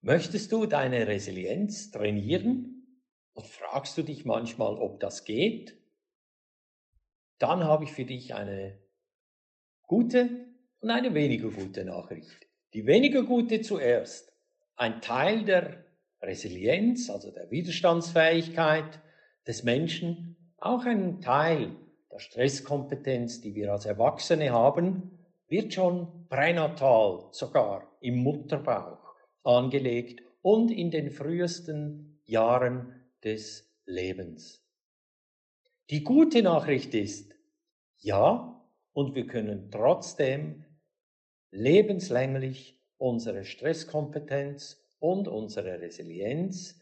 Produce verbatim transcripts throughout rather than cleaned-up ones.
Möchtest du deine Resilienz trainieren und fragst du dich manchmal, ob das geht? Dann habe ich für dich eine gute und eine weniger gute Nachricht. Die weniger gute zuerst. Ein Teil der Resilienz, also der Widerstandsfähigkeit des Menschen, auch ein Teil der Stresskompetenz, die wir als Erwachsene haben, wird schon pränatal, sogar im Mutterbauch angelegt und in den frühesten Jahren des Lebens. Die gute Nachricht ist, ja, und wir können trotzdem lebenslänglich unsere Stresskompetenz und unsere Resilienz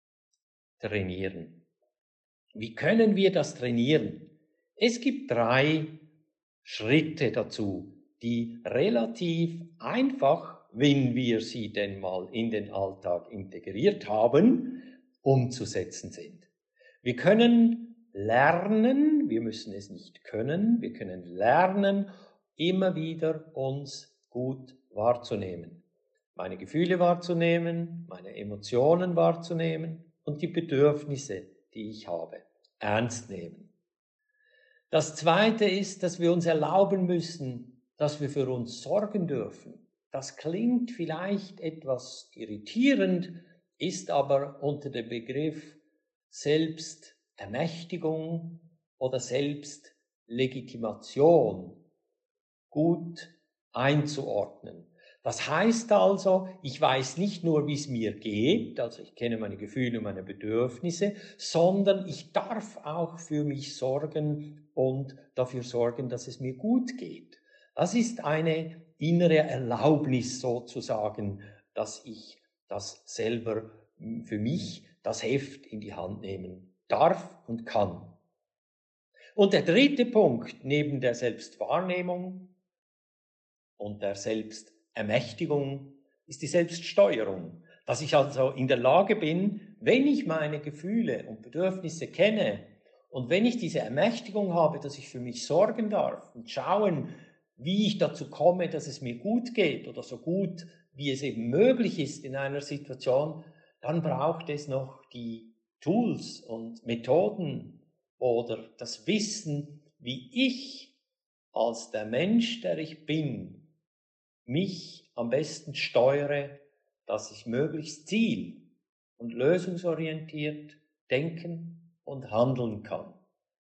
trainieren. Wie können wir das trainieren? Es gibt drei Schritte dazu, die relativ einfach, wenn wir sie denn mal in den Alltag integriert haben, umzusetzen sind. Wir können lernen, wir müssen es nicht können, wir können lernen, immer wieder uns gut wahrzunehmen. Meine Gefühle wahrzunehmen, meine Emotionen wahrzunehmen und die Bedürfnisse, die ich habe, ernst nehmen. Das Zweite ist, dass wir uns erlauben müssen, dass wir für uns sorgen dürfen. Das klingt vielleicht etwas irritierend, ist aber unter dem Begriff Selbstermächtigung oder Selbstlegitimation gut einzuordnen. Das heißt also, ich weiß nicht nur, wie es mir geht, also ich kenne meine Gefühle und meine Bedürfnisse, sondern ich darf auch für mich sorgen und dafür sorgen, dass es mir gut geht. Das ist eine innere Erlaubnis sozusagen, dass ich das selber für mich, das Heft in die Hand nehmen darf und kann. Und der dritte Punkt neben der Selbstwahrnehmung und der Selbstermächtigung ist die Selbststeuerung. Dass ich also in der Lage bin, wenn ich meine Gefühle und Bedürfnisse kenne und wenn ich diese Ermächtigung habe, dass ich für mich sorgen darf und schauen, wie ich dazu komme, dass es mir gut geht oder so gut, wie es eben möglich ist in einer Situation, dann braucht es noch die Tools und Methoden oder das Wissen, wie ich als der Mensch, der ich bin, mich am besten steuere, dass ich möglichst ziel- und lösungsorientiert denken und handeln kann.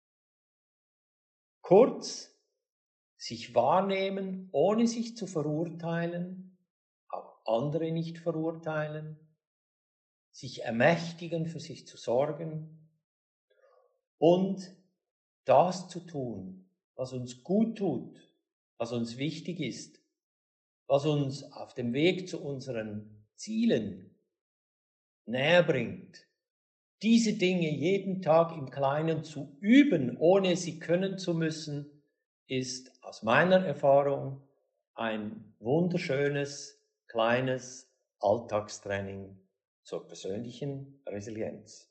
Kurz, sich wahrnehmen, ohne sich zu verurteilen, auch andere nicht verurteilen, sich ermächtigen, für sich zu sorgen und das zu tun, was uns gut tut, was uns wichtig ist, was uns auf dem Weg zu unseren Zielen näher bringt. Diese Dinge jeden Tag im Kleinen zu üben, ohne sie können zu müssen, ist aus meiner Erfahrung ein wunderschönes, kleines Alltagstraining zur persönlichen Resilienz.